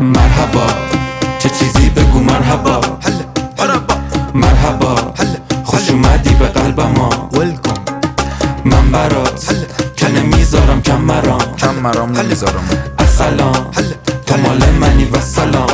مرحبا چه چیزی بگو مرحبا مرحبا خوش اومدی به قلب ما من برات که نمیذارم کم مرام نمیذارم السلام تو مال منی و سلام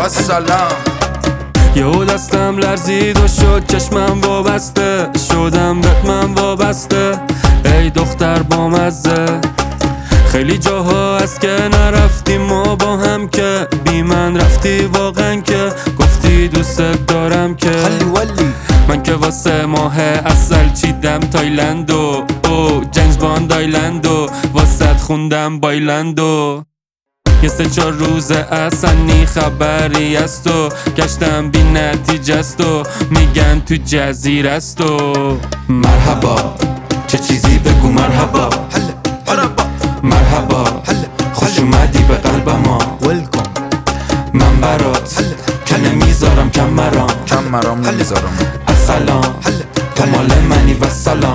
یهو دستم لرزید و شد چشمم وابسته شدم بهت من وابسته ای دختر بامزه خیلی جاها هست که نرفتیم ما با هم که بی من رفتی واقعا که گفتی دوست دارم که من که واسه ماه اصل چیدم تایلندو او جیمز باند آیلندو واسه خوندم بایلندو یه 3-4 روز اصلا نی خبری است و گشتم بی نتیجه است و میگن تو جزیره است و مرحبا چه چیزی بگو مرحبا مرحبا خوش اومدی به قلب ما من برات که نمیذارم کم مرام نمیذارم السلام تو مال منی و سلام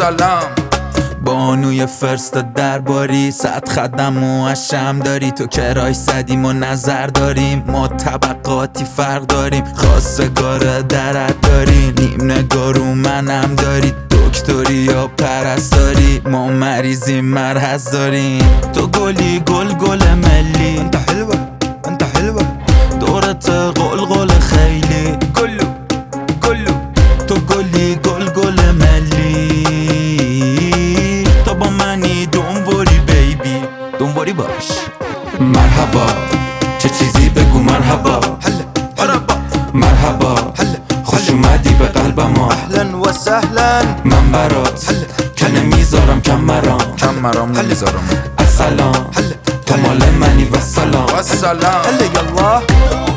بانوی فرست درباری 100 خدم و اشم داری تو کرای زدیم و نظر داریم ما طبقاتی فرق داریم خواستگار درد داری نیم نگارو منم داری دکتری یا پرستاری ما مریضیم مرض داریم تو گلی گل ملی انت حلوه دورت قل خیلی گلو تو گلی گل ملی تو با منی دنواری بیبی دنواری باش مرحبا چه چیزی بگو مرحبا مرحبا خوش اومدی به قلب ما اهلا و سهلا من برات که نمیذارم کم مرام نمیذارم السلام تو مال منی و سلام هلا یالله